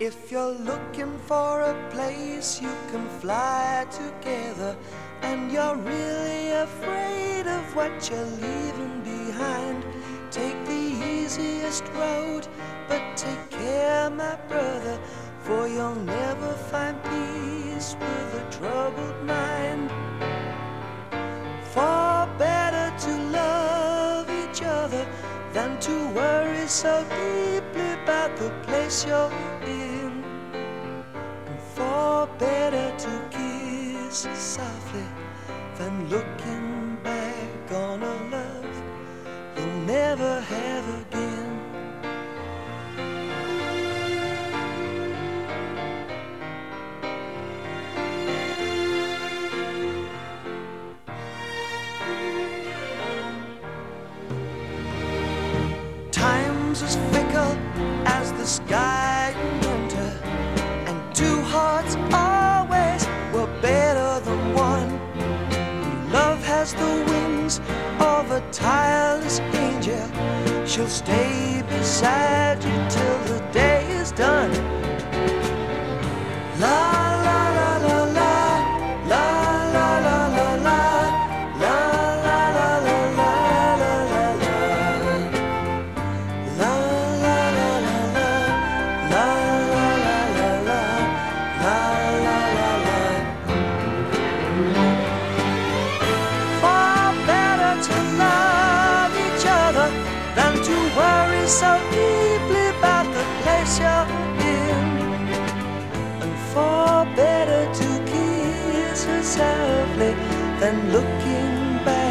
If you're looking for a place you can fly together, and you're really afraid of what you're leaving behind, take the easiest road, but take care, my brother, for you'll never find peace with a troubled mind. For better to love each other than to worry so deeply about the place you're in. And for better to kiss softly than looking back on a love you'll never have again. Time's as fickle as the sky in winter, and two hearts always were better than one. Love has the wings of a tireless angel. She'll stay beside you till the day is done. La la la la la, la la la la la, la la la la la la la la, la la la la la, la la la la la, la la la la. Far better to love each other than to worry so deeply about the place you're in. And far better to kiss her softly than looking back